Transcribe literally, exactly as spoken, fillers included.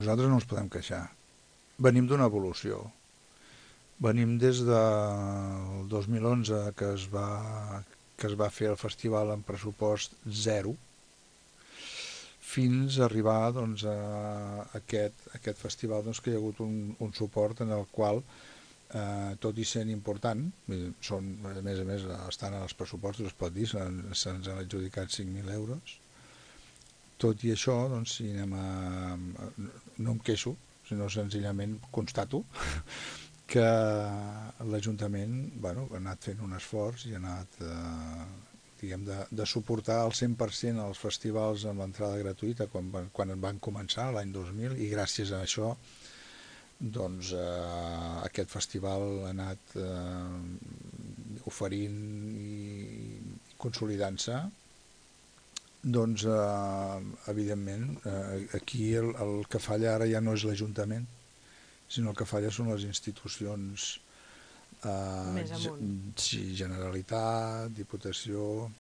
Nosaltres no ens podem queixar. Venim d'una evolució. Venim des del dos mil onze que es va, que es va fer el festival amb pressupost zero fins a arribar doncs, a aquest, a aquest festival doncs, que hi ha hagut un, un suport en el qual, eh, tot i sent important, són, a més a més estan en els pressupostos, es pot dir, se'ns han adjudicat cinc mil euros. Tot i això, doncs, si anem a, no em queixo, sinó senzillament constato que l'Ajuntament, bueno, ha anat fent un esforç i ha anat eh, diguem, de, de suportar al cent per cent els festivals amb l'entrada gratuïta quan, quan van començar l'any dos mil, i gràcies a això doncs, eh, aquest festival ha anat eh, oferint i consolidant-se. Doncs, eh, evidentment, eh, aquí el, el que falla ara ja no és l'Ajuntament, sinó el que falla són les institucions, eh, Més amunt. Generalitat, Diputació.